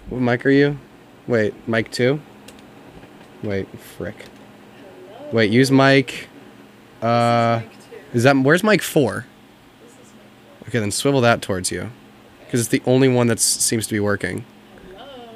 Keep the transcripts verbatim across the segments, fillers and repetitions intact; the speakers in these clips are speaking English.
What mic are you? Wait, mic two? Wait, frick. Hello? Wait, use mic. Uh, This is mic two. is that where's mic four? This is mic four. Okay, then swivel that towards you, because it's the only one that seems to be working. Hello?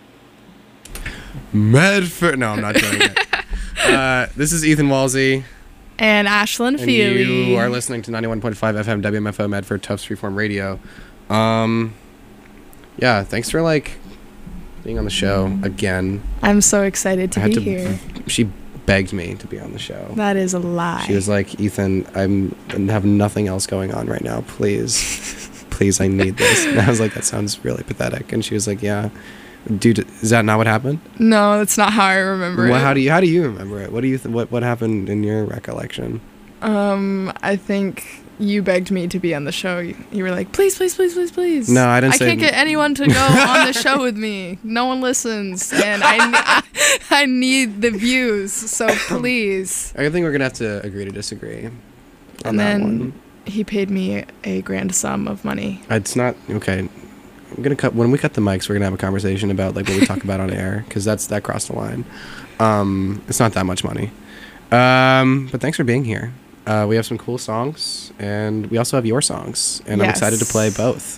Medford. No, I'm not doing it. Uh, this is Ethan Walsey, And Ashlyn and Feely. you are listening to ninety-one point five F M W M F O Medford Tufts Freeform Radio. Um, yeah, thanks for like being on the show again. I'm so excited to I had be to. here. She begged me to be on the show. That is a lie. She was like, Ethan, I'm I have nothing else going on right now. Please, please, I need this. And I was like, that sounds really pathetic. And she was like, yeah, dude, is that not what happened? No, that's not how I remember Well, it. how do you how do you remember it? What do you th- what what happened in your recollection? Um, I think you begged me to be on the show. You, you were like, please, please, please, please, please. No, I didn't I say- can't get anyone to go on the show with me. No one listens, and I, I, I need the views. So please. I think we're gonna have to agree to disagree on And that then one. he paid me a grand sum of money. It's not okay. I'm gonna cut when we cut the mics. We're gonna have a conversation about like what we talk about on air, because that's that crossed the line. Um, it's not that much money. Um, but thanks for being here. Uh, we have some cool songs, and we also have your songs, and I'm Yes. excited to play both.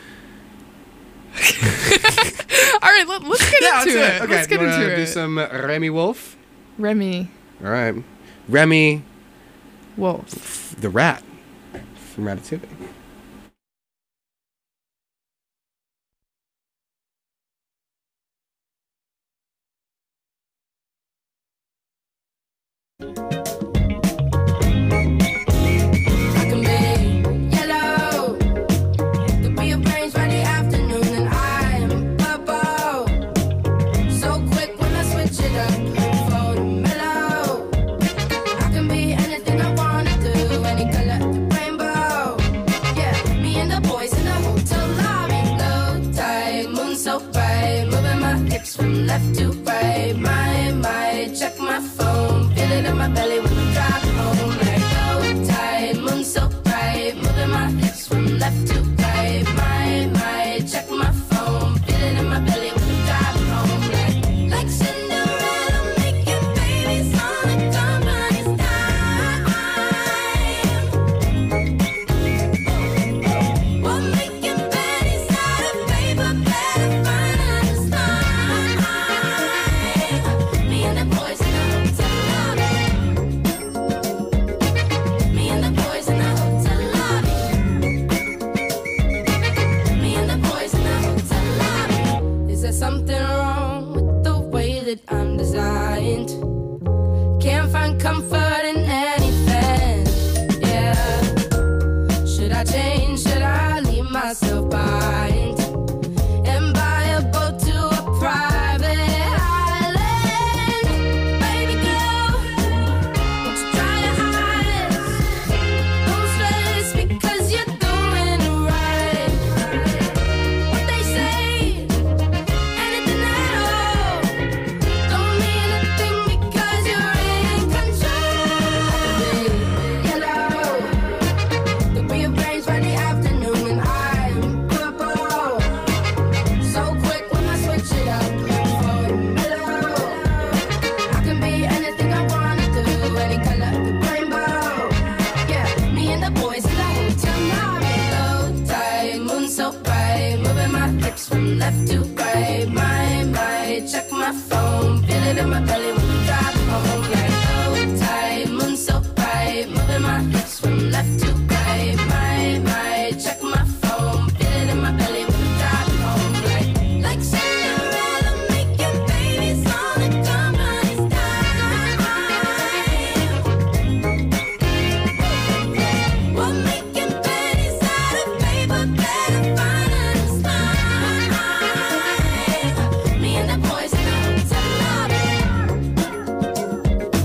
All right, let, let's get Yeah, into let's it. do Okay, Let's get you wanna into do it. some Remy Wolf. Remy All right, Remy Wolf. the rat from Ratatouille. I can be yellow, could be a brains by the afternoon, and I'm purple. So quick when I switch it up, for the mellow. I can be anything I wanna do, any color of the rainbow. Yeah, me and the boys in the hotel lobby, low tide, moon so bright, moving my hips from left to right. My, my, check my phone, feel it in my belly when I'm driving home. Like low tide, moon so bright, moving my hips from left to right. My, my, check my phone, feel it in my belly when I'm driving home. Like, like Cinderella, making babies on a company's dime. We're making pennies out of paper, better find another slime. Me and the boys in the hotel lobby. Me and the boys in the hotel lobby. Me and the boys in the hotel lobby. Is there something wrong with the way that I'm designed? Can't find comfort in anything. Yeah. Should I change? Should I leave myself behind and buy a boat to a private island? Baby girl, won't you try to hide? Don't stress because you're doing it right. What they say, anything at all, don't mean a thing because you're in control. Yellow, could be a brains by the afternoon, and I'm purple. So quick when I switch it up for the mellow. I can be anything I wanna do, any color of the rainbow. Yeah, me and the boys in the hotel lobby, low tide, moon so bright, moving my hips from left to right. My, my, check my phone, feel it in my belly when I'm driving home. Like low tide, moon so bright, moving my hips from left to right. My, my, check my phone, feel it in my belly when I'm driving home. Like, like Cinderella, making babies on a company's dime. We're making pennies out of paper, better find another slime. Me and the boys in the hotel lobby.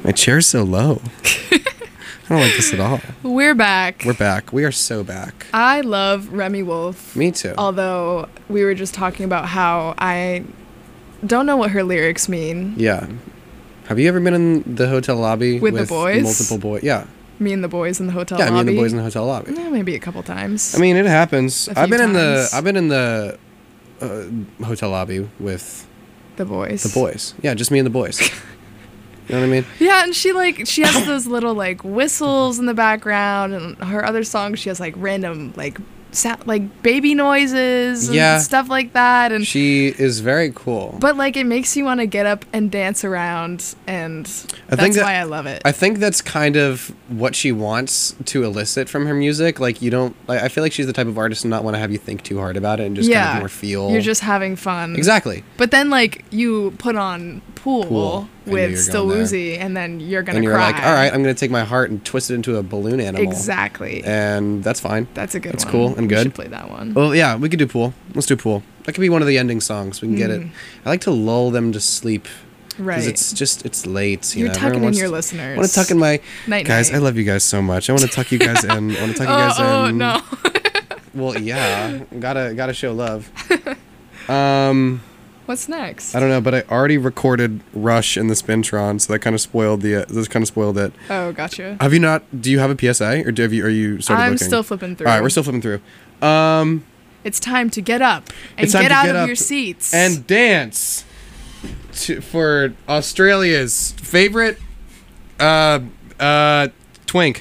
My chair's so low. I don't like this at all. We're back. We're back. We are so back. I love Remy Wolf. Me too. Although we were just talking about how I don't know what her lyrics mean. Yeah. Have you ever been in the hotel lobby With the boys? multiple boys? Yeah. Me and the boys in the hotel Yeah, lobby. me and the boys in the hotel lobby. Eh, maybe a couple times. I mean, it happens. A I've few been in the times. I've been in the uh, hotel lobby with the boys. the boys. Yeah, just me and the boys. You know what I mean? Yeah, and she like she has those little like whistles in the background, and her other songs she has like random like sa- like baby noises and Yeah. stuff like that, and She is very cool. but like it makes you want to get up and dance around, and I that's think that- why I love it. I think that's kind of what she wants to elicit from her music. Like you don't. Like, I feel like she's the type of artist to not want to have you think too hard about it and just yeah, kind of more feel. you're just having fun. exactly. But then like you put on Pool, Pool. I knew with you were Still going there. Woozy, and then you're gonna And you're cry. like, all right, I'm gonna take my heart and twist it into a balloon animal. exactly. And that's fine. That's a good That's one. cool and We good. should play that one. Well, yeah, we could do Pool. Let's do Pool. That could be one of the ending songs. We can get it. Mm. I like to lull them to sleep. Right. Because it's just, it's late. You You're know, tucking everyone in wants your to- listeners. I want to tuck in my... Night, guys, night. I love you guys so much. I want to tuck you guys in. I want to tuck you Oh, guys oh in. no. Well, yeah. Gotta, gotta show love. Um... What's next? I don't know, but I already recorded Rush in the Spintron, so that kind of spoiled the. Uh, this kind of spoiled it. Oh, gotcha. Have you not? Do you have a P S A, or do have you? Are you started I'm looking? still flipping through. All right, we're still flipping through. Um, It's time to get up and It's time get to out get of up your seats. and dance to, for Australia's favorite uh uh twink.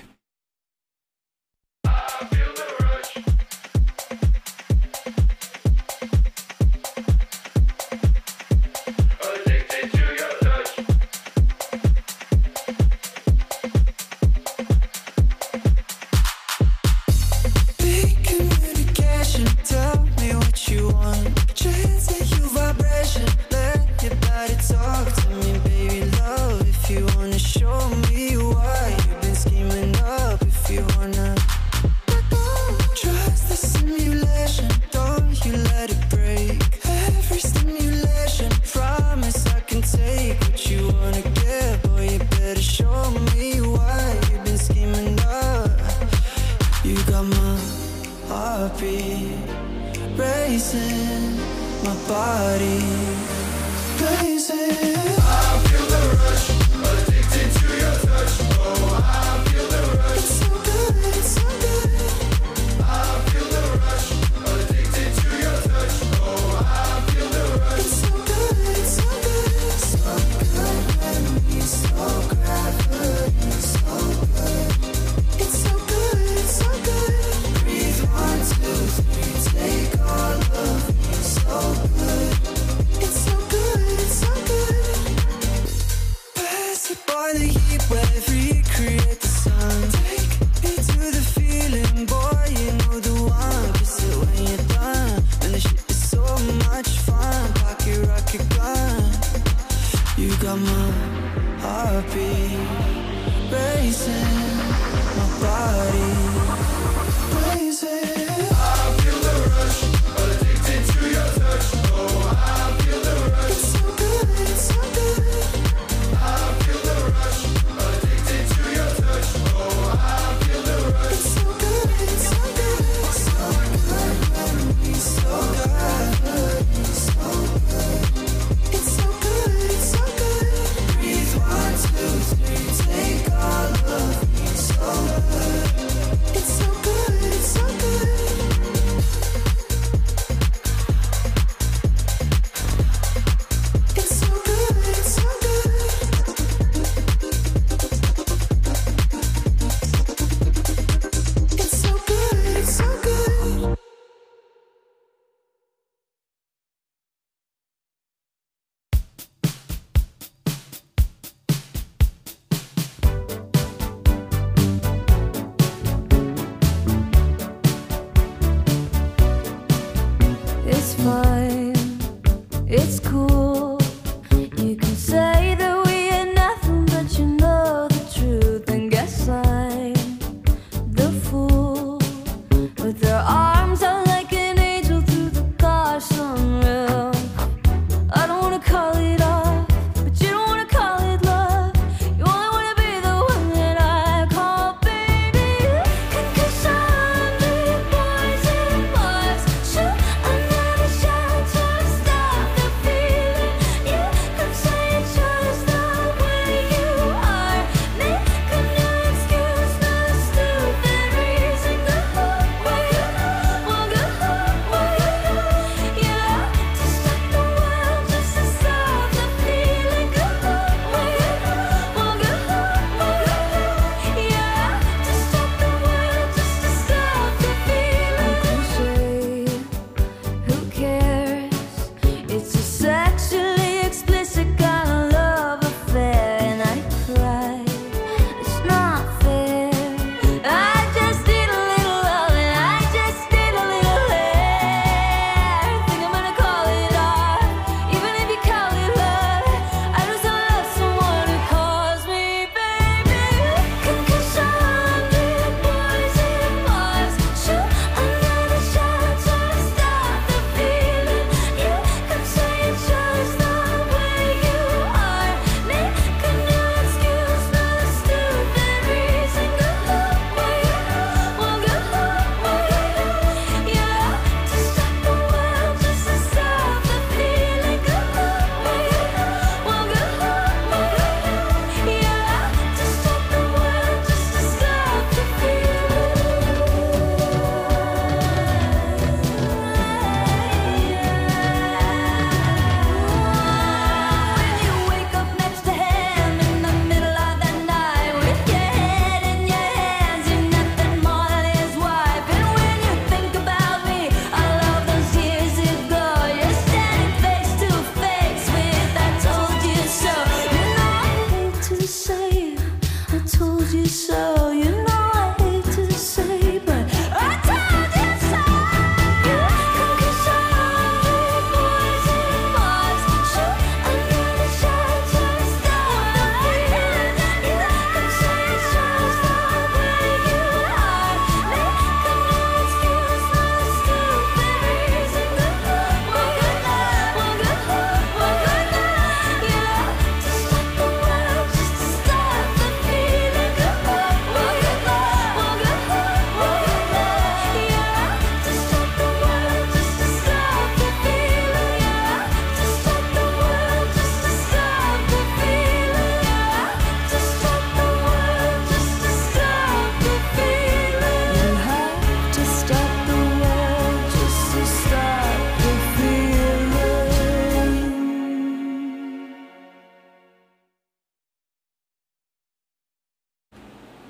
Big communication, tell me what you want. Transmit your vibration, let your body talk to me, baby love. If you wanna show me why you've been scheming up, if you wanna trust the simulation, don't you let it break. Every stimulation, promise I can take what you wanna get. Boy, you better show me why you've been scheming up. You got my heartbeat racing, my body blazing. I feel the rush, addicted to your touch. Oh, I feel the rush. It's so good, it's so good. I feel the rush, addicted to your touch. Oh, I feel the rush. It's so good, it's so good. So good, memory, so gravity, so good. It's so good, it's so good. Breathe one, two, three, take all of me. So good. It's so good, it's so good. Pass it by the heat wave, recreate the sun. Take me to the feeling, boy, you know the one. Kiss it when you're done. And the shit is so much fun. Pocket rocket gun. You got my heartbeat racing, my body blazing. I feel the rush, addicted to your touch. Oh, I feel the rush. It's so good, it's so good. I feel the rush, addicted to your touch. Oh, I feel the rush. It's so good, it's so good. So good, memory, so good, so good. It's so good, it's so good. Breathe one, two, three, take all of me. So good. It's so good, it's so good.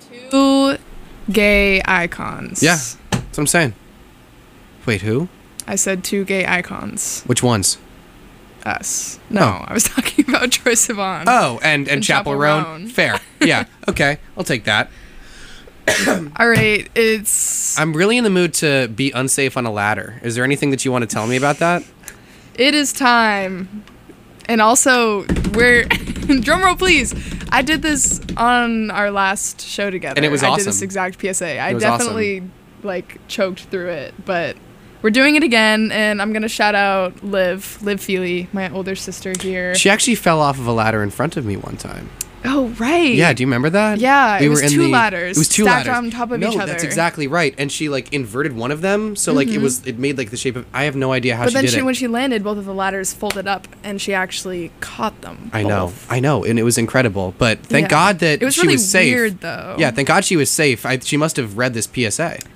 Two gay icons. Yeah, that's what I'm saying. Wait, who? I said two gay icons. Which ones? Us. No, Oh. I was talking about Troye Sivan. Oh, and, and, And Chapel, Chapel Roan. Roan. Fair. Yeah, okay. I'll take that. All right, it's I'm really in the mood to be unsafe on a ladder. Is there anything that you want to tell me about that? it is time. And also, we're drum roll, please. I did this on our last show together. And it was I awesome. did this exact P S A. I It was definitely like choked through it, but we're doing it again, and I'm gonna shout out Liv, Liv Feely, my older sister here. She actually fell off of a ladder in front of me one time. Oh right. Yeah, do you remember that? Yeah, We it were was in two the- ladders It was two stacked ladders on top of no, each other. that's exactly right. And she like inverted one of them, so like it was it made like the shape of. I have no idea how But she then did she, it. when she landed, both of the ladders folded up, and she actually caught them. I know, both. I know, and it was incredible. But thank Yeah. God that It was she really was safe. weird, though. Yeah, thank God she was safe. I, she must have read this P S A.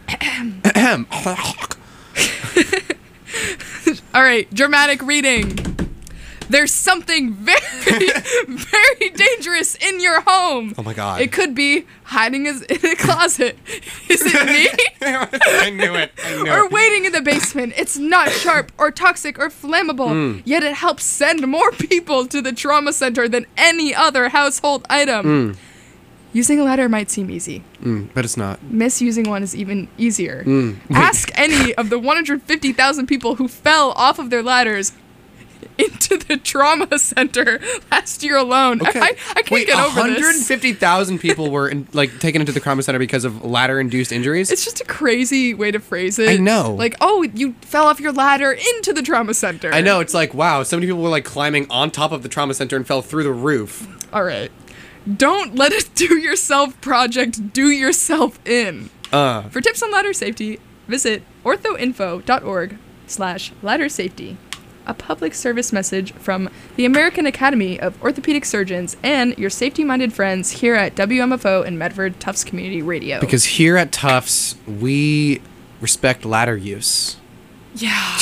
All right, dramatic reading. There's something very, very dangerous in your home. Oh my God. It could be hiding is in a closet. Is it me? I knew it. I knew Or it. waiting in the basement. It's not sharp or toxic or flammable, Hmm. yet it helps send more people to the trauma center than any other household item. Using a ladder might seem easy. Mm, but it's not. Misusing one is even easier. Mm. Ask any of the one hundred fifty thousand people who fell off of their ladders into the trauma center last year alone. Okay. I, I can't Wait, get over one hundred this. fifty thousand people were in, like taken into the trauma center because of ladder-induced injuries. It's just a crazy way to phrase it. I know. Like, oh, you fell off your ladder into the trauma center. I know. It's like, wow, so many people were like climbing on top of the trauma center and fell through the roof. All right. Don't let a do-yourself project do yourself in. Uh, For tips on ladder safety, visit orthoinfo.org slash ladder safety. A public service message from the American Academy of Orthopedic Surgeons and your safety-minded friends here at W M F O and Medford Tufts Community Radio. because here at Tufts, we respect ladder use. yeah.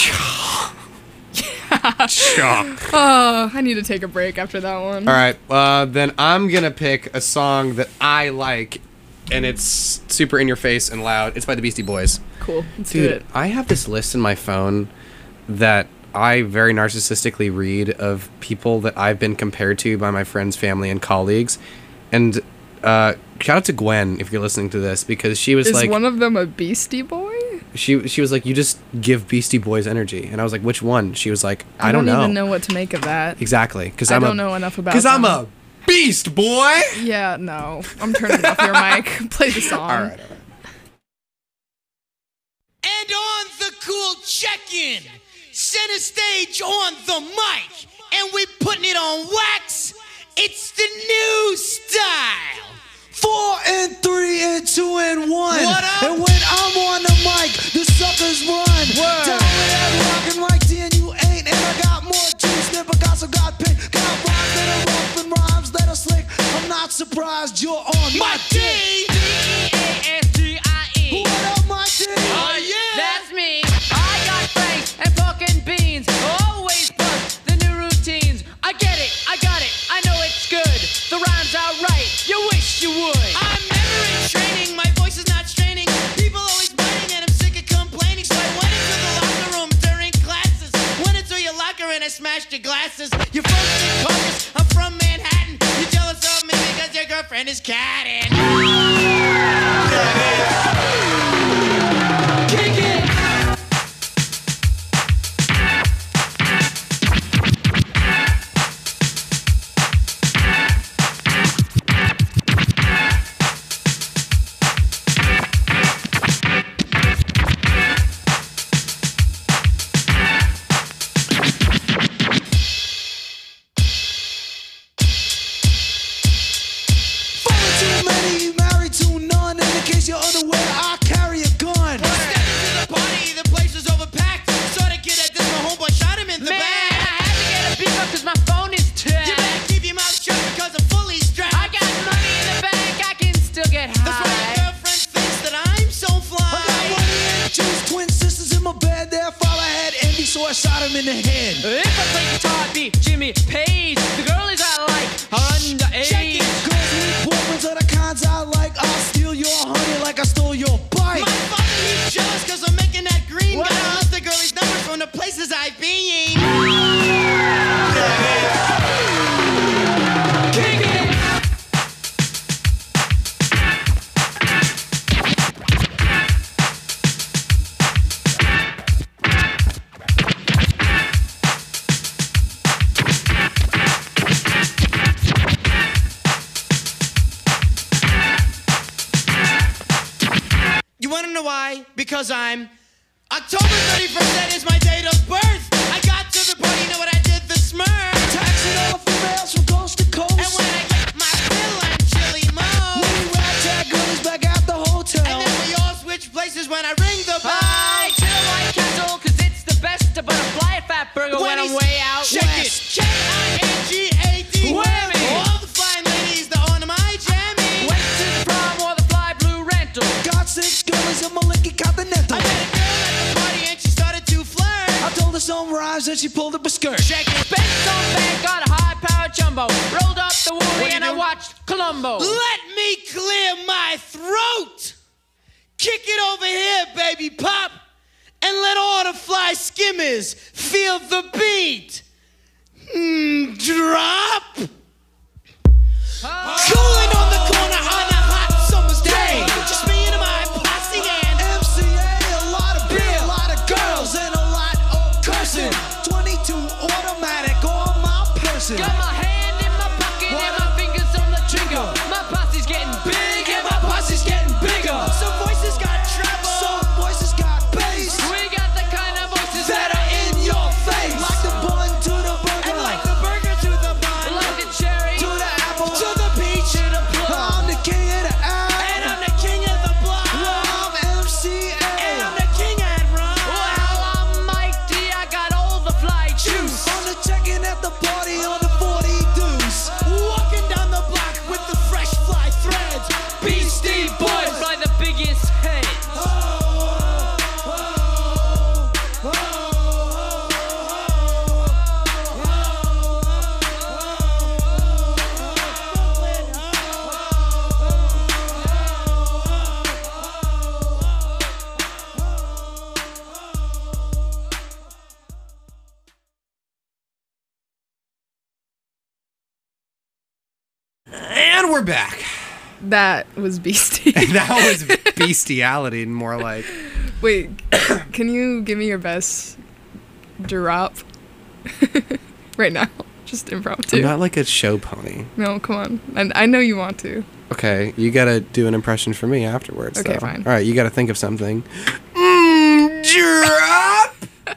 Shock. Oh, I need to take a break after that one. All right, uh, then I'm gonna pick a song that I like, and it's super in your face and loud. It's by the Beastie Boys. Cool. Let's do Dude, it. I have this list in my phone that I very narcissistically read of people that I've been compared to by my friends, family, and colleagues. And uh, shout out to Gwen if you're listening to this, because she was Is like, one of them a Beastie Boy? she she was like, you just give Beastie Boys energy, and I was like, which one? She was like, I, don't, know. even know what to make of that. exactly because I I'm don't a, know enough about because I'm them. a beast boy. Yeah, no. I'm turning off your mic. Play the song. All right, all right. And on the cool check-in, center stage on the mic, and we putting it on wax. It's the new style. Four and three and two and one. What up? And when I'm on the mic, the suckers run. Word. Down with that rockin' like then you ain't. And I got more juice than Picasso got pink. Got rhymes that are rough and rhymes that are slick. I'm not surprised you're on my My D. dick. D A S T I E. What up, my D? Oh, yeah. That's me. I got franks and pork and beans. Always bust the new routines. I get it. I got it. I know it's good. The rhymes are right. You wish you would. I'm never in training. My voice is not straining. People always biting, and I'm sick of complaining. So I went into the locker room during classes. Went into your locker and I smashed your glasses. You're from Secaucus. I'm from Manhattan. You're jealous of me because your girlfriend is catting. Kick it. Father too many, married to none. And in case you're unaware, I carry a gun. Stepped into the party, the place was overpacked. Saw the kid at this, my homeboy shot him in the Man, I back. had to get a beef up because my phone is You tapped. better keep your mouth shut because I'm fully strapped. I got money in the bank. I can still get That's why your high. girlfriend thinks that I'm so I fly. got money and juice, twin sisters in my bed. Their father had envy, so I shot him in the head. If I play guitar, I'd be Jimmy Page. The girlies I like are Check underage. it. Girls with boyfriends are the kinds I like. I'll steal why? Because I'm October thirty-first, that is my date of birth. I got to the party, you know what I did? The smurf. Taxing all females from coast to coast. And when I get my fill, I'm chili mo. We ragtag girlies back at the hotel. And then we all switch places when I ring the bell. I chill White Castle, cause it's the best. But a fly a fat burger when I'm he's- way out Check west. it. K I N G A D. Whammy. All the fine ladies that on my jammy. Went to the prom or the fly blue rental. Got six girlies in Maliki Continental. I met a girl at the party and she started to flirt. I told her some rhymes and she pulled up a skirt. Check it. Benz on bag, got a high powered jumbo. Rolled up the woolly you and I do? watched Columbo. Let me clear my throat. Kick it over here, baby pop. And let all the fly skimmers feel the beat. Mm, drop. Cooling on the corner on a hot summer's day. Just me and my posse and M C A, a lot of beer, a lot of girls, and a lot of cursing. twenty-two automatic on my person. Got my hand in my pocket and my fingers on the trigger. My posse's getting big and my posse's getting bigger. some voices got treble. Some voices got bass We got the kind of voices that are in your face. Like the bun to the burger, And like the burger to the bun, like the cherry to the apple, to the peach, to the plum. I'm the king of the and air. I'm the king of the block. I'm M C A. And I'm the king at rum. Well, I'm Mike D, I got all the fly juice. On the check-in at the party on the forty deuce. Walking down the block with the fresh fly threads. Beastie Boys fly the biggest head. And we're back. That was beastie. That was bestiality, more like. Wait, can you give me your best drop right now? Just impromptu. I'm not like a show pony. No, come on. And I know you want to. Okay, you gotta do an impression for me afterwards. Okay, though. fine. All right, you gotta think of something. Mm, drop.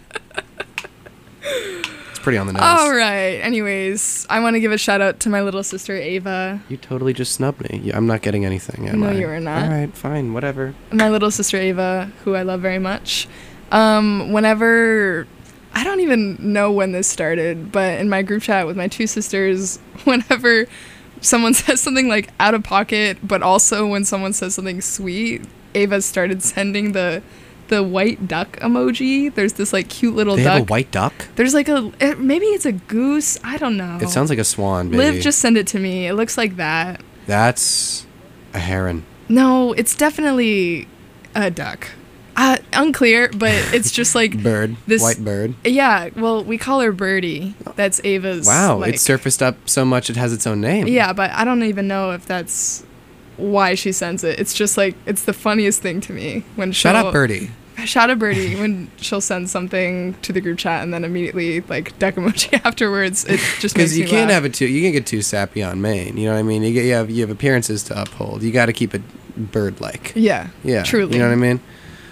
It's pretty on the nose. All right. Anyways, I want to give a shout out to my little sister Ava. You totally just snubbed me. Yeah, I'm not getting anything. Am No, I? you are not. All right, fine, whatever. My little sister Ava, who I love very much. Um, whenever I don't even know when this started, but in my group chat with my two sisters, whenever someone says something like out of pocket, but also when someone says something sweet, Ava started sending the the white duck emoji. There's this like cute little They duck. have a white duck. There's like a it, maybe it's a goose. I don't know. It sounds like a swan, baby. Liv just sent it to me. It looks like that. That's a heron. No, it's definitely a duck. Uh, unclear, but it's just like Bird. This- White bird. Yeah, well, we call her Birdie. That's Ava's. Wow, like, it surfaced up so much it has its own name. Yeah, but I don't even know if that's why she sends it. It's just like it's the funniest thing to me when Shut she'll- up, Birdie. Shout out Birdie when she'll send something to the group chat and then immediately like duck emoji afterwards. It just makes Because you me can't laugh. have it too. You can't get too sappy on Maine. You know what I mean? You get you have you have appearances to uphold. You got to keep it bird-like. Yeah. Yeah. Truly. You know what I mean?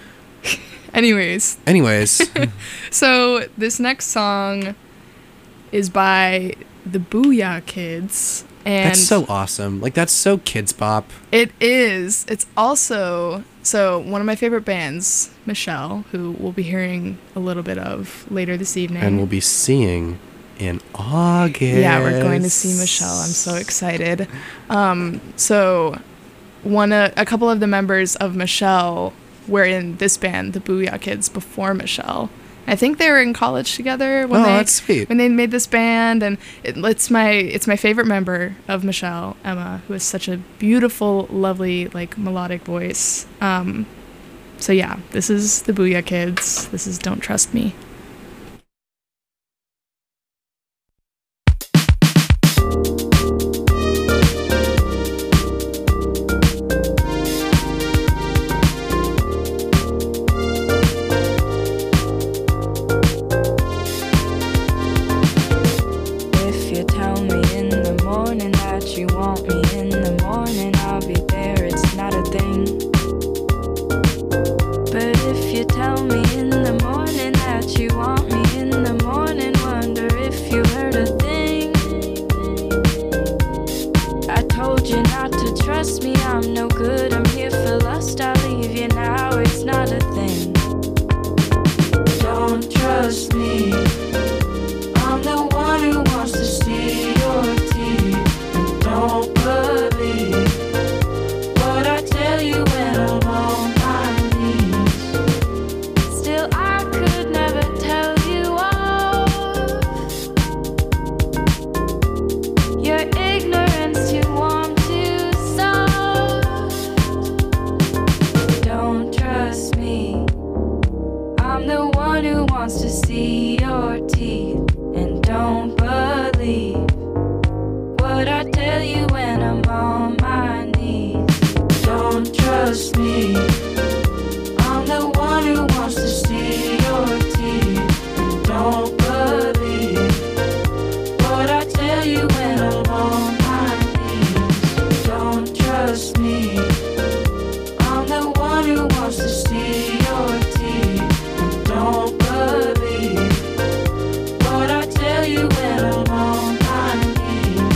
Anyways, Anyways, so this next song is by the Booyah Kids. And that's so awesome. Like that's so kids pop. it is. It's also so one of my favorite bands, Michelle, who we'll be hearing a little bit of later this evening. And we'll be seeing in August. Yeah, we're going to see Michelle. I'm so excited. Um, so one uh, a couple of the members of Michelle were in this band, the Booyah Kids, before Michelle. I think they were in college together when Oh, they that's sweet. when they made this band, and it, it's my it's my favorite member of Michelle, Emma, who has such a beautiful, lovely, like melodic voice. Um, so yeah, this is the Booyah Kids. This is Don't Trust Me. If you tell me in the morning that you want me in the morning, I'll be there, it's not a thing. to trust me, I'm no good. I'm here for lust. I'll leave you now, it's not a thing. Don't trust me. I'm the one who wants to see your teeth. And don't believe what I tell you when I'm on my knees. Still, I could never tell you off. Your ignorance too warm, too soft. Don't trust me. I'm the one who wants to see your teeth. And don't believe what I tell you when I'm on my knees. Don't trust me. I'm the one who wants to see your teeth. And don't believe what I tell you when I'm on my knees. Don't trust me. I'm the one who wants to see your teeth. And don't believe what I tell you when I'm on my knees.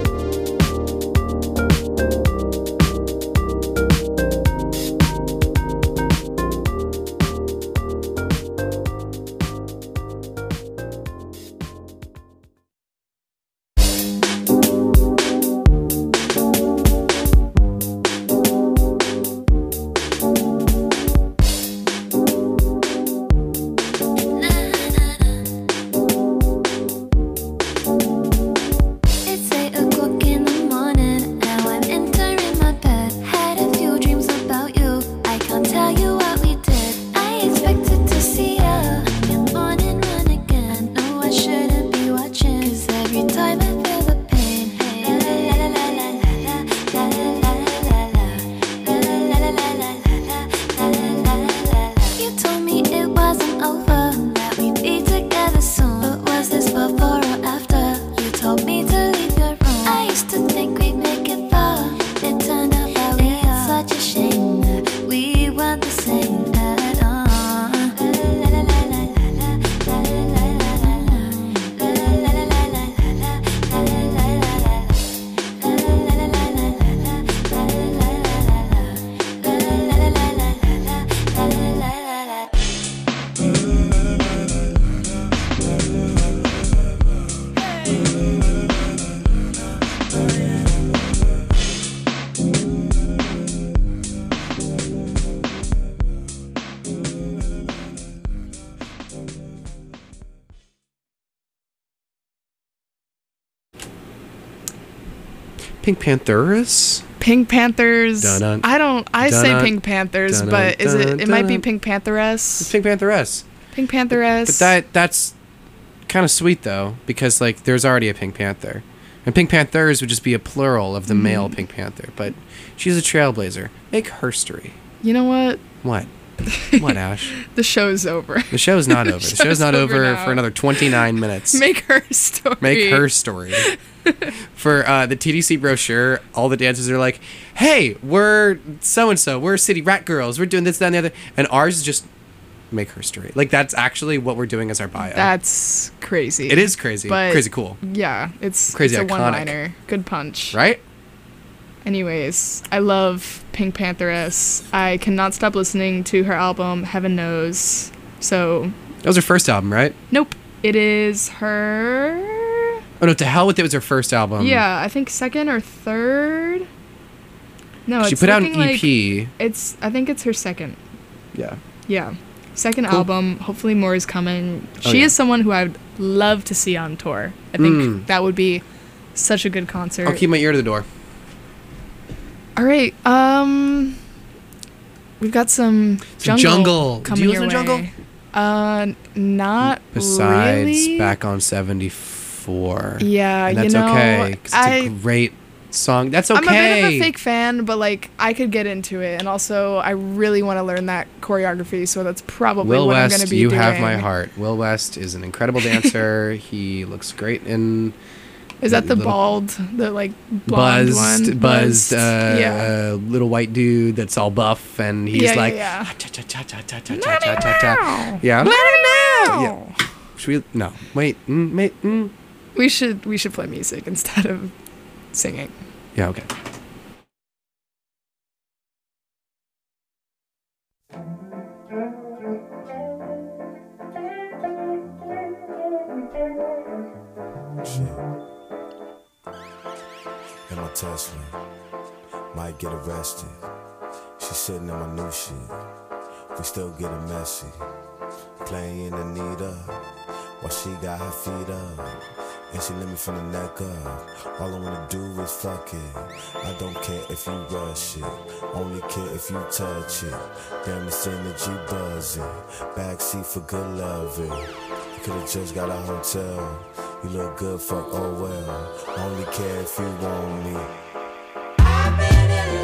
It's eight o'clock in the morning. Now I'm entering my bed. Had a few dreams about you. I can't tell you what we did. I expected to see you on your morning run again. I know I shouldn't be watching, 'cause every time I feel the pain. La la la la la la la la la la la la la la la. You told me it wasn't over, that we'd be together soon. But was this before or after? You told me to leave your room. I used to think we'd make it far. It turned out that we are. Such a shame that we weren't the same at all. La la la la la la la la la la la la la la la la la Pink Panthers? Pink Panthers. Dun-dun. I don't. I say Dun-dun. Pink Panthers, Dun-dun, but is it? It might be dun-dun. Pink Pantheress. Pink Pantheress. Pink Pantheress. But that that's kind of sweet though, because like there's already a Pink Panther, and Pink Panthers would just be a plural of the Mm-hmm. male Pink Panther. But she's a trailblazer. Make her story. You know what? What? What, Ash? The show's over. The show's not over. The show's show's not over over now. for another twenty-nine minutes. Make her story. Make her story. For uh, the T D C brochure, all the dancers are like, "Hey, we're so and so. We're City Rat Girls. We're doing this, that, and the other." And ours is just make her story. Like that's actually what we're doing as our bio. That's crazy. It is crazy. But Crazy cool. Yeah, it's Crazy it's a iconic. one-liner. Good punch. Right? Anyways, I love Pink Pantheress. I cannot stop listening to her album Heaven Knows. So, That was her first album, right? nope. It is her. Oh no, to hell with it was her first album. yeah, I think second or third. No, She it's put out an looking like- E P. It's. I think it's her second. Yeah. Yeah. Second Cool. album. Hopefully more is coming. Oh, she yeah. is someone who I would love to see on tour. I think Mm. that would be such a good concert. I'll keep my ear to the door. All right. Um, we've got some Some jungle, Jungle. Do coming you your listen to way. Uh, not Besides really. Back on seventy-four. Yeah, And that's you know, okay. 'Cause it's I a great song. That's okay. I'm a bit of a fake fan, but like I could get into it, and also I really want to learn that choreography. So that's probably Will what I'm West, gonna be you doing. have my heart. Will West is an incredible dancer. He looks great in Is that the little bald, the like blonde buzzed, one? buzzed, uh, yeah. uh, little white dude that's all buff, and he's Yeah, yeah, like, yeah. "Ah, cha, cha, cha, cha, cha, cha, cha, cha, cha, cha." yeah, yeah. Should we? No, wait, mm, wait, mm. We should we should play music instead of singing. Yeah, okay. Shit. In my Tesla, might get arrested. She sitting in my new shit. We still getting messy. Playing Anita while she got her feet up. And she let me from the neck up. All I wanna do is fuck it. I don't care if you rush it. Only care if you touch it. Damn, this energy buzzing. Backseat for good loving. You could've just got a hotel. You look good, fuck, oh well. Only care if you want me. I've been in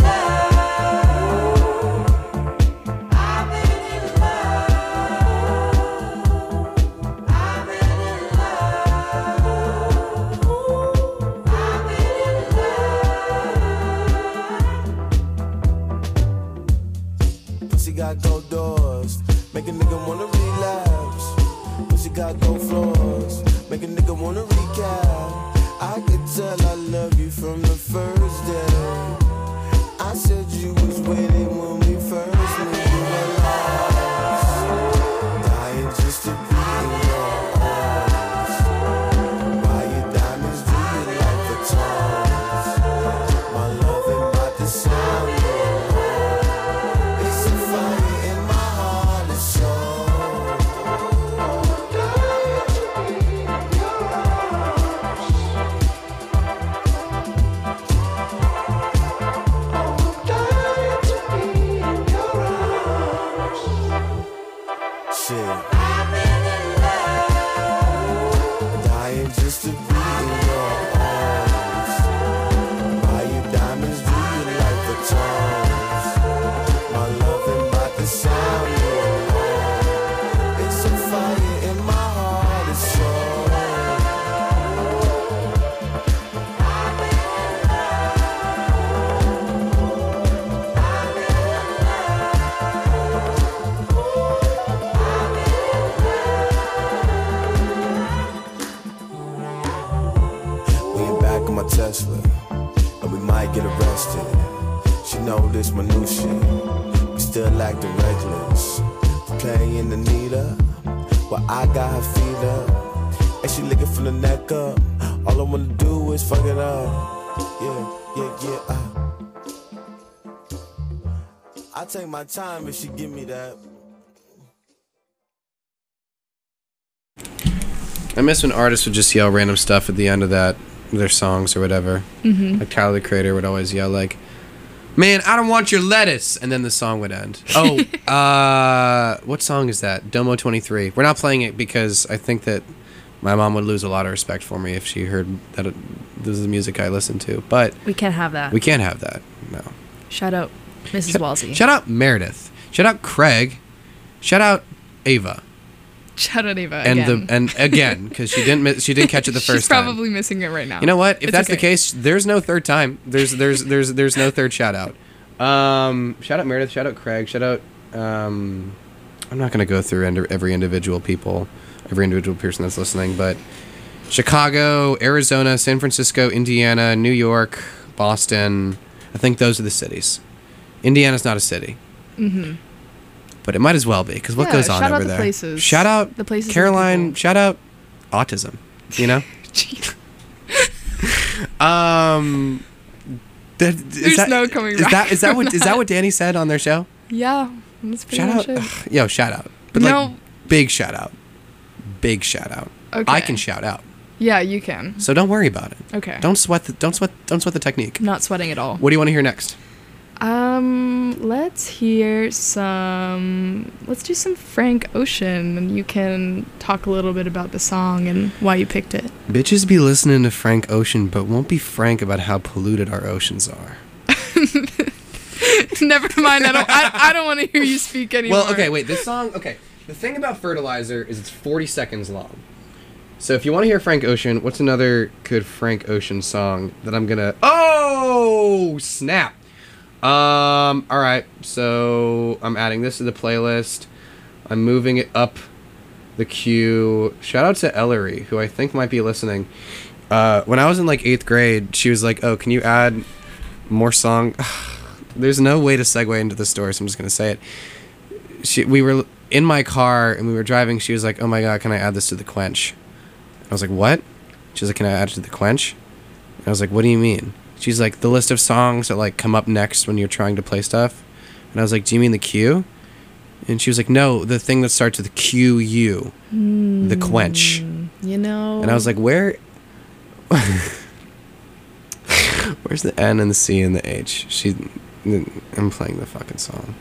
love. I've been in love. I've been in love. I've been in love. Pussy got gold doors, make a nigga wanna relapse. Pussy got gold floors, make a nigga wanna recap. I could tell I love you from the first day. I said you was waiting when we first met. You were lost, dying just to be in your arms. Buy your diamonds, do you like the tongs? My love ain't about to sound no. It's a fire in my heart, it's so. Shit. I've been in love. Dying just to be in your arms. Buy you diamonds, do you like the tongs? My love ain't about to sound no. It's a fire in my heart, it's so. I've been in We ain't back in my Tesla, and we might get arrested. She know this my new shit. We still acting reckless. Playing Anita, while I got her feet up, and she licking from the neck up. All I wanna do is fuck it up. Yeah, yeah, yeah. Uh. I take my time if she give me that. I miss when artists would just yell random stuff at the end of that, their songs or whatever. Mm-hmm. Like Tyler the Creator would always yell like, "Man, I don't want your lettuce," and then the song would end. Oh, uh, what song is that? Domo twenty-three. We're not playing it because I think that my mom would lose a lot of respect for me if she heard that it, this is the music I listen to. But We can't have that. we can't have that. No. Shout out, Missus Shout- Walsey. Shout out Meredith. Shout out Craig. Shout out Ava. Shout out Ava And again. the and again because she didn't miss, she didn't catch it the first She's time. probably missing it right now. You know what? If It's that's the okay. case, there's no third time. There's there's there's there's no third shout out. Um, shout out Meredith. Shout out Craig. Shout out. Um, I'm not gonna go through indi- every individual people, every individual person that's listening, but Chicago, Arizona, San Francisco, Indiana, New York, Boston. I think those are the cities. Indiana's not a city. Mm-hmm. But it might as well be, because what Yeah, goes on shout out over the there? places. Shout out The places and the Caroline. people. Shout out autism. You know. um. that- is There's that- no coming is back that is that from what is that that. what Danny said on their show? Yeah, that's pretty Shout much out, it. ugh, yo, shout out. But No. like, big shout out, big shout out. Okay. I can shout out, Yeah, you can. so don't worry about it. Okay. Don't sweat the don't sweat don't sweat the technique. Not sweating at all. What do you want to hear next? Um, let's hear some. Let's do some Frank Ocean, and you can talk a little bit about the song and why you picked it. Bitches be listening to Frank Ocean, but won't be frank about how polluted our oceans are. Never mind. I don't. I, I don't want to hear you speak anymore. Well, okay, wait. This song, okay. The thing about Fertilizer is it's forty seconds long. So if you want to hear Frank Ocean, what's another good Frank Ocean song that I'm gonna? Oh, snap! Um. All right. So I'm adding this to the playlist. I'm moving it up the queue. Shout out to Ellery, who I think might be listening. Uh, when I was in like eighth grade, she was like, "Oh, can you add more song?" There's no way to segue into the story, so I'm just gonna say it. she we were in my car and we were driving. She was like, "Oh my god, can I add this to the Quench?" I was like, "What?" She was like, "Can I add it to the Quench?" And I was like, "What do you mean?" She's like, "The list of songs that like come up next when you're trying to play stuff." And I was like, "Do you mean the queue?" And she was like, "No, the thing that starts with Q U, Mm, the Quench." You know. And I was like, "Where? Where's the N and the C and the H?" She, I'm playing the fucking song.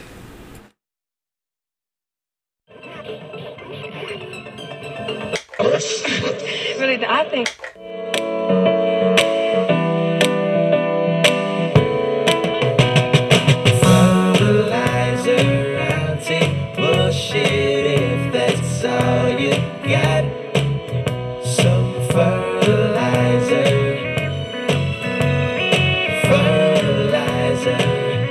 Really, I think. Fertilizer, I'll take bullshit if that's all you got. Some fertilizer, fertilizer.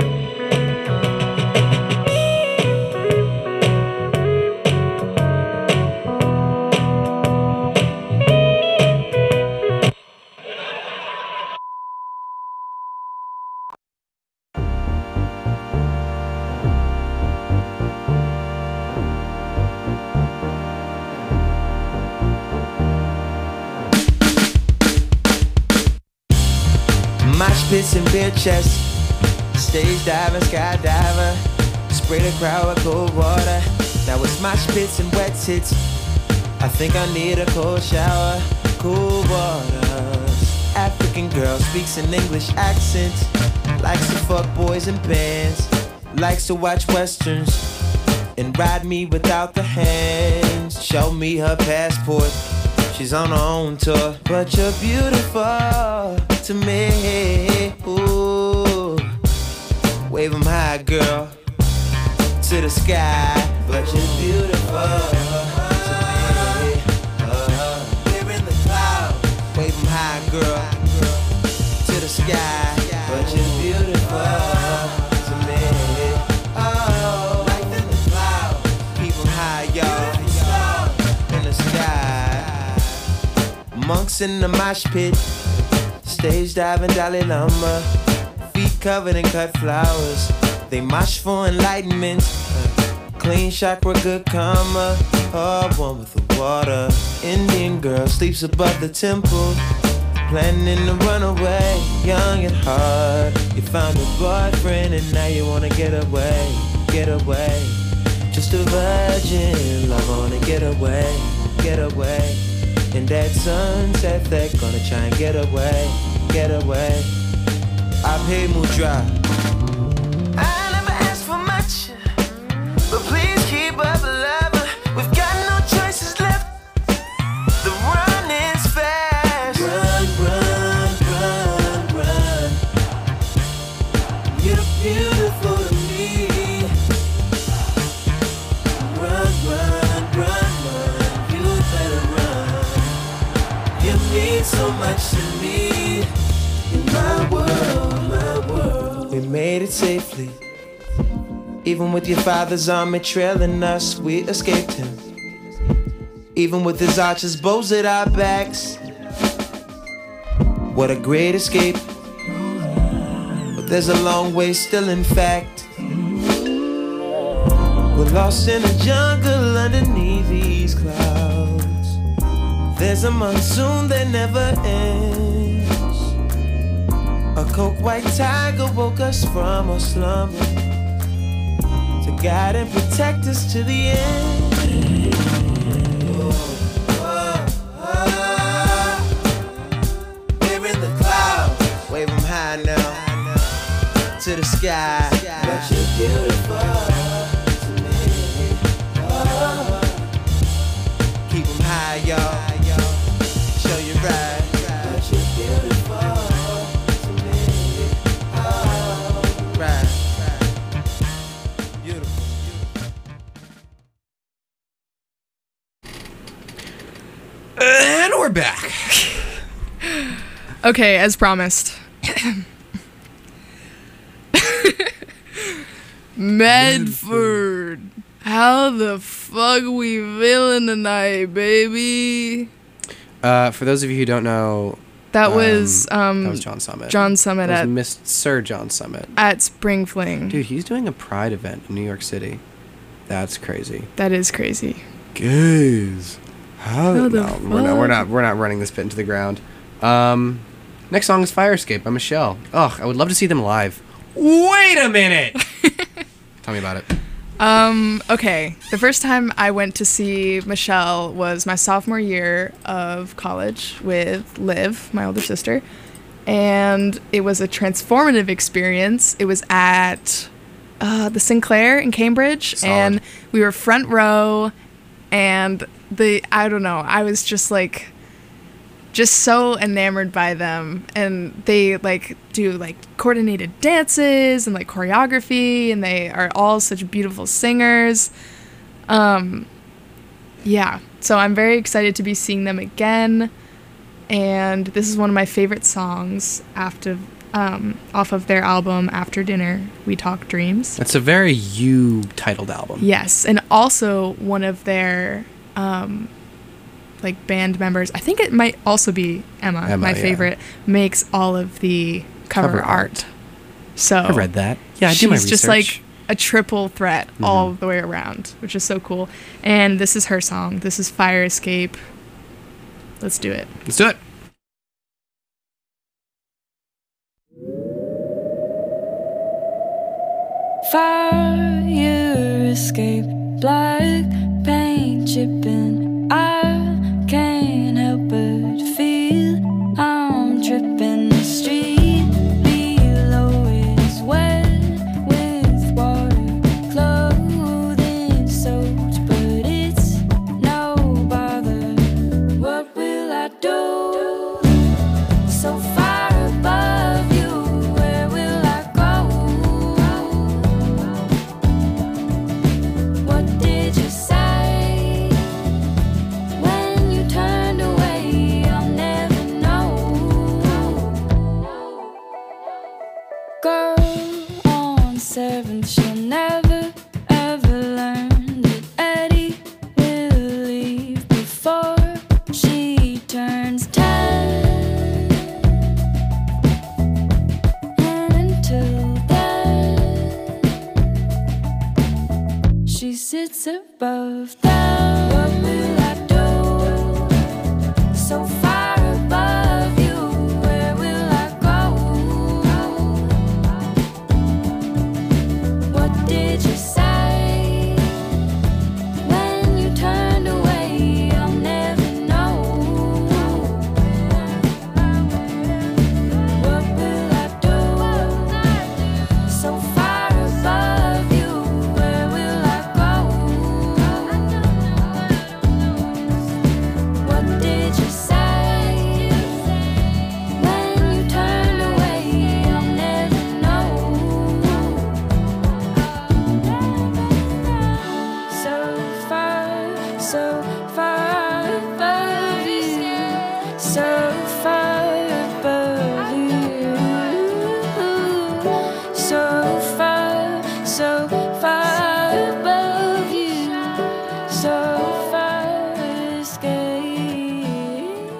Mosh pits and beer chests, stage diver, skydiver, spray the crowd with cold water. Now it's mosh pits and wet tits. I think I need a cold shower, cool water. African girl speaks an English accent, likes to fuck boys and bands, likes to watch westerns and ride me without the hands. Show me her passport, she's on her own tour, but you're beautiful to me. Ooh, wave 'em high, girl, to the sky. But you're beautiful to me. Uh-huh. We're in the cloud. Wave 'em high, girl, to the sky. But you're beautiful to me. Oh, life in the cloud. Keep 'em high, y'all. In the sky. Monks in the mosh pit, stage diving Dalai Lama, feet covered in cut flowers. They mosh for enlightenment, clean chakra, good karma. Oh, one with the water. Indian girl sleeps above the temple, planning to run away, young at heart. You found a boyfriend and now you wanna get away, get away. Just a virgin, love wanna get away, get away. In that sunset, they're gonna try and get away, get away. I pay Mudra. I never asked for much, but please keep up loving. We've got no choices left. The run is fast. Run, run, run, run. You're beautiful to me. Run, run, run, run. You better run. You mean so much to me. In my world, my world. We made it safely. Even with your father's army trailing us, we escaped him. Even with his archers, bows at our backs. What a great escape. But there's a long way still, in fact. We're lost in a jungle underneath these clouds. There's a monsoon that never ends. A coke white tiger woke us from our slumber to guide and protect us to the end. Oh, oh, oh. We're in the clouds. Wave 'em high now to the sky. But you're beautiful to me. Oh. Keep 'em high, y'all. Show you right. But you're beautiful to me. Oh. Right. Beautiful. And we're back. Okay, as promised. Medford. How the fuck we feeling tonight, baby? Uh, for those of you who don't know, That um, was um that was John Summit. John Summit That at was Miss Sir John Summit. at Spring Fling. Dude, he's doing a Pride event in New York City. That's crazy. That is crazy. Guys, how? How the No, we're not. We're not. We're not running this pit into the ground. Um, next song is Fire Escape by Michelle. Ugh, I would love to see them live. Wait a minute. Tell me about it. Um, okay. The first time I went to see Michelle was my sophomore year of college with Liv, my older sister. And it was a transformative experience. It was at uh, the Sinclair in Cambridge. Solid. And we were front row. And the, I don't know, I was just like, just so enamored by them. And they like do like coordinated dances and like choreography, and they are all such beautiful singers. Um yeah, so I'm very excited to be seeing them again, and this is one of my favorite songs after um off of their album After Dinner We Talk Dreams. That's a very you titled album. Yes, and also one of their um like band members, I think it might also be Emma, Emma, my yeah. favorite, makes all of the cover, Cover art. art. So I read that. Yeah, I she's do my just research. like a triple threat all the way around, which is so cool. And this is her song. This is Fire Escape. Let's do it. Let's do it. Fire escape, black paint chipping. I can't help but feel I'm tripping. The street below is wet with water, clothing soaked, but it's no bother. What will I do? So far above you, where will I go? What did you say when you turned away? I'll never know. Girl on seventh, she'll never ever learn that Eddie will leave before she turns ten. And until then, she sits above them. What will I do? So far above you, where will I go? What did you say when you turned away? I'll never know. What will I do? So far above you, where will I go? What did you say when you turned away? I'll never know. So far, so far above you, so far above you, so far, so far above you, so far escape.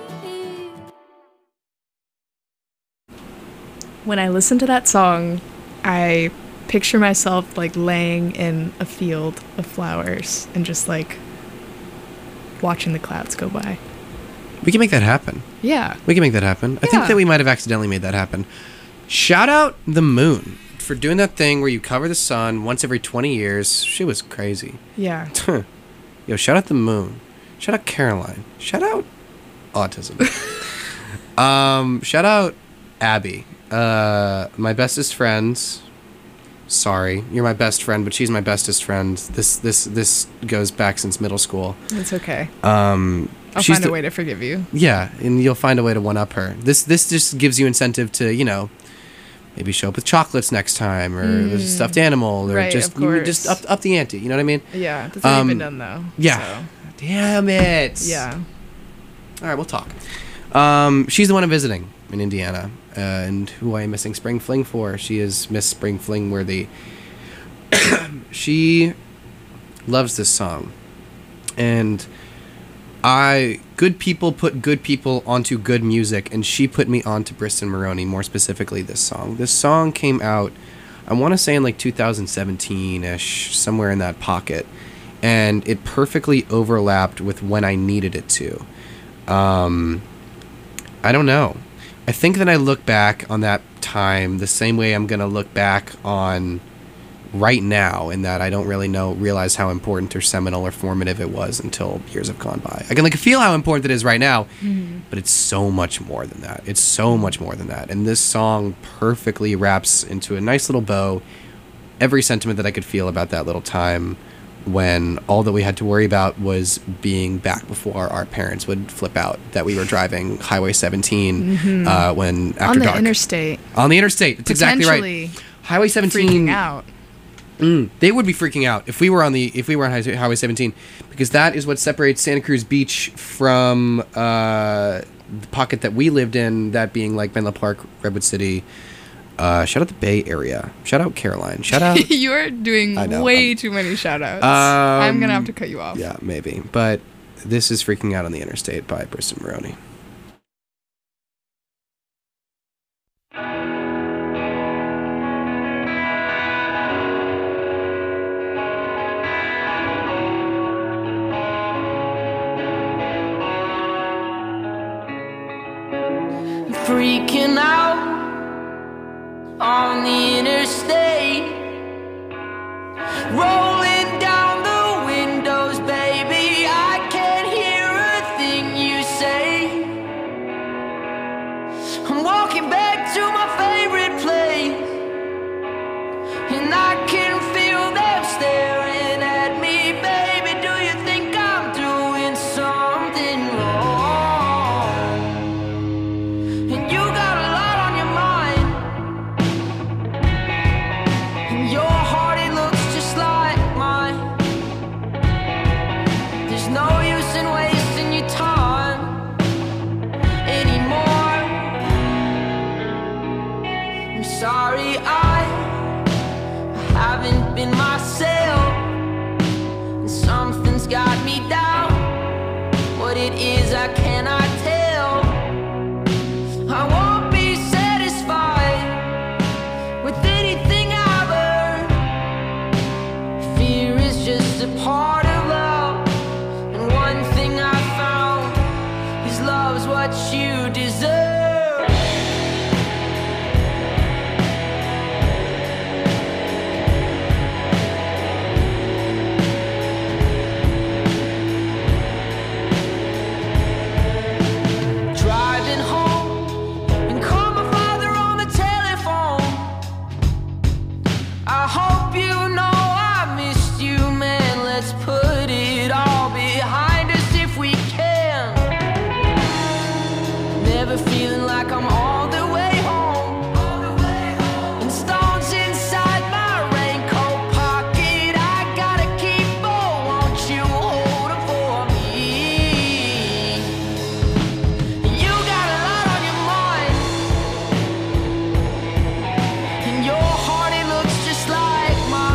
When I listen to that song, I picture myself like laying in a field of flowers and just like watching the clouds go by. We can make that happen. Yeah. We can make that happen. I think Yeah. that we might have accidentally made that happen. Shout out the moon for doing that thing where you cover the sun once every twenty years. She was crazy. Yeah. Yo, shout out the moon. Shout out Caroline. Shout out autism. um, shout out Abby. Uh, my bestest friends. Sorry, you're my best friend, but she's my bestest friend. This this this goes back since middle school. It's okay. Um, I'll she's find the- a way to forgive you. Yeah, and you'll find a way to one up her. This this just gives you incentive to, you know, maybe show up with chocolates next time, or there's a stuffed animal, or Right, just of you just up course. up the ante. You know what I mean? Yeah, that's already been Um, done though. Yeah. Damn it. So, yeah. All right, we'll talk. Um, she's the one I'm visiting in Indiana, uh, and who I am missing Spring Fling for. She is Miss Spring Fling worthy. She loves this song, and I good people put good people onto good music, and she put me onto Briston Maroney, more specifically this song. This song came out I want to say in like two thousand seventeen-ish, somewhere in that pocket. And it perfectly overlapped with when I needed it to. Um, I don't know. I think that I look back on that time the same way I'm going to look back on right now, in that I don't really know, realize how important or seminal or formative it was until years have gone by. I can like feel how important it is right now, Mhm. but it's so much more than that. It's so much more than that. And this song perfectly wraps into a nice little bow every sentiment that I could feel about that little time when all that we had to worry about was being back before our parents would flip out that we were driving Highway seventeen Mhm. uh, when after On the dark. interstate. On the interstate. That's exactly right. Potentially Highway seventeen. freaking out. Mm, they would be freaking out if we were on the if we were on Hi- Highway seventeen, because that is what separates Santa Cruz Beach from uh, the pocket that we lived in, that being like Menlo Park, Redwood City. Uh, shout out the Bay Area. Shout out Caroline. Shout out. You're doing I know, way I'm- too many shout outs. Um, I'm gonna have to cut you off. Yeah, maybe. But this is Freaking Out on the Interstate by Bristol Maroney. Freaking out on the interstate, rolling down the windows, baby. I can't hear a thing you say. I'm walking back to my favorite place, and I can feel them staring at me, baby. Do you think I'm doing something wrong? And you got a lot on your mind, and your heart, it looks just like mine. There's no use in wasting your time anymore. I'm sorry, I haven't been myself, and something's got me down. What it is, I cannot tell. I won't be satisfied with anything I've earned. Fear is just a part of love, and one thing I found is love's what you deserve. Driving home and call my father on the telephone. I hope you know I missed you, man. Let's put it all behind us if we can. Never feeling like I'm all the way home. And stones inside my raincoat pocket. I gotta keep on. Won't you hold 'em for me? You got a lot on your mind, and your heart, it looks just like mine.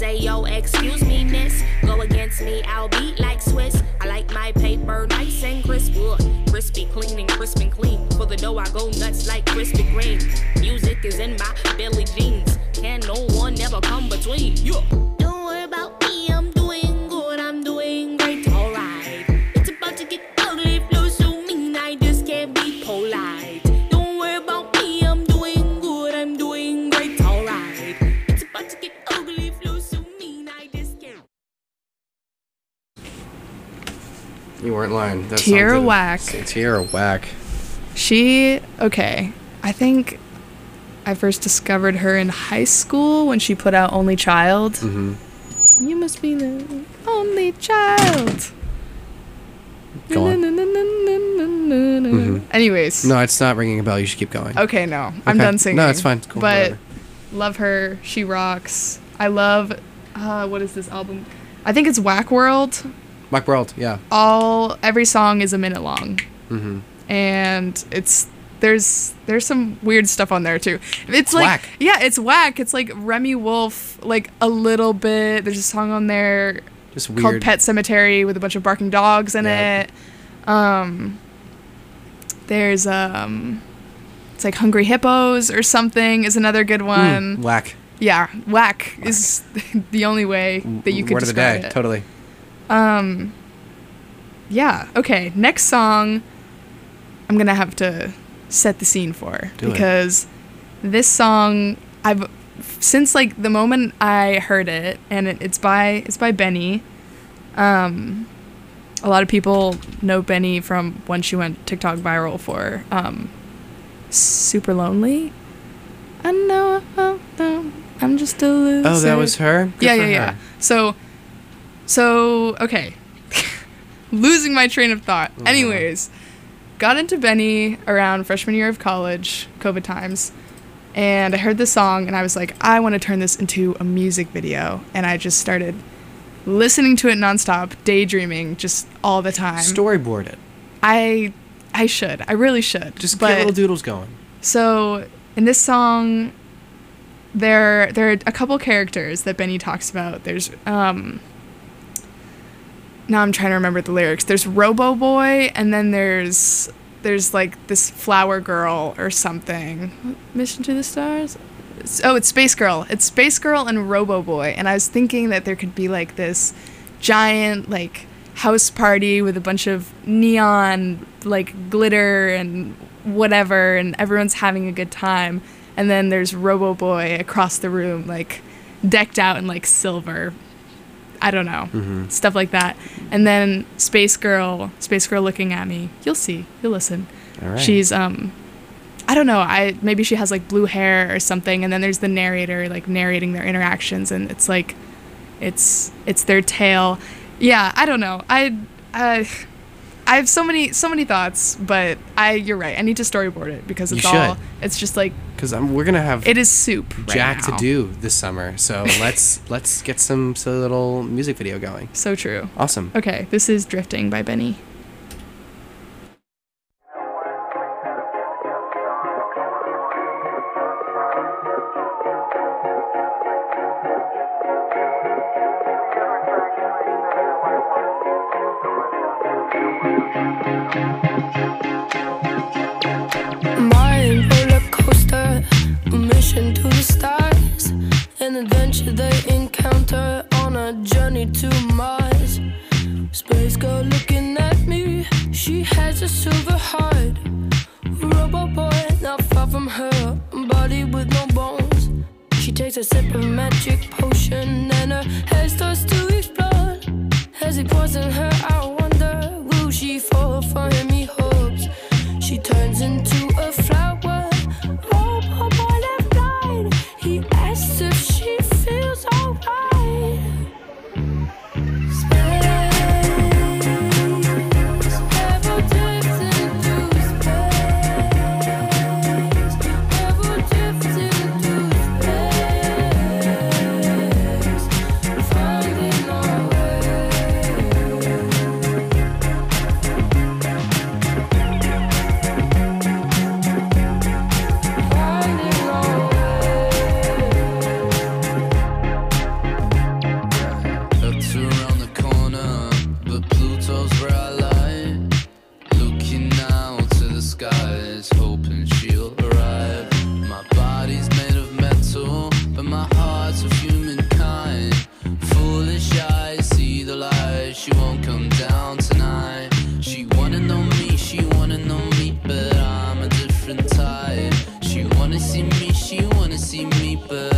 say, yo, excuse me, miss. Go against me, I'll beat like Swiss. I like my paper nice and crisp. Ugh. Crispy, clean and crisp and clean. For the dough, I go nuts like Krispy Kreme. Music is in my Billie jeans. Can no one ever come between? Yeah. Don't worry about me, I'm doing good, I'm doing great, alright. It's about to get ugly, flow so mean, I just can't be polite. Don't worry about me, I'm doing good, I'm doing great, alright. It's about to get ugly, flow so mean, I just can't. You weren't lying. That Tierra song did it. Whack. Tierra Whack. She, okay, I think I first discovered her in high school when she put out Only Child. Mm-hmm. You must be the only child. Go on. Mhm. Anyways. No, it's not ringing a bell. You should keep going. Okay, no. I'm Okay. done singing. No, it's fine. It's cool. But Whatever. love her. She rocks. I love, uh, what is this album? I think it's Whack World. Whack World, yeah. All, every song is a minute long. Mm-hmm. And it's, there's there's some weird stuff on there too. It's like whack. Yeah, it's whack. It's like Remy Wolf, like a little bit. There's a song on there Just called weird. Pet Cemetery with a bunch of barking dogs in Yeah. it. Um there's um it's like Hungry Hippos or something is another good one. Mm, whack. Yeah, whack, is the only way that you could Word of the describe day. it. Totally. Um yeah, okay. Next song I'm gonna have to set the scene for Do it. because this song I've since like the moment I heard it, and it, it's by it's by Benny. Um, a lot of people know Benny from when she went TikTok viral for um, "Super Lonely." I know, oh, no, I'm just a loser. Oh, that was her? Good yeah, for yeah, yeah. her. So, so okay, losing my train of thought. Uh-huh. Anyways, got into Benny around freshman year of college, COVID times, and I heard this song and I was like, I want to turn this into a music video, and I just started listening to it nonstop, daydreaming just all the time. Storyboard it. I I should. I really should. Just but, get little doodles going. So in this song, there there are a couple characters that Benny talks about. There's um. Now I'm trying to remember the lyrics. There's Robo Boy, and then there's there's like this flower girl or something. Mission to the Stars? It's- oh, it's Space Girl. It's Space Girl and Robo Boy. And I was thinking that there could be like this giant like house party with a bunch of neon like glitter and whatever, and everyone's having a good time. And then there's Robo Boy across the room, like decked out in like silver. I don't know, Mhm. stuff like that. And then Space Girl, Space Girl looking at me. You'll see. You'll listen. All right. She's um, I don't know. I maybe she has like blue hair or something. And then there's the narrator like narrating their interactions, and it's like, it's it's their tale. Yeah, I don't know. I I I have so many so many thoughts, but I you're right. I need to storyboard it because it's You all should. it's just like Because we're gonna have it is soup. Right Jack now. to do this summer. So let's let's get some silly little music video going. So true. Awesome. Okay, this is Drifting by Benny. Mind roller coaster, a mission to the stars, an adventure they encounter on a journey to Mars. Space girl looking at me, she has a silver heart. Robo boy not far from her, body with no bones. She takes a sip of magic potion and her head starts to explode. As he pours in her, I wonder, will she fall for him? He hopes. She turns into a flower. Robo boy left blind. He asks if she feels alright. Space, ever drifting through space, ever drifting through space, finding our way. but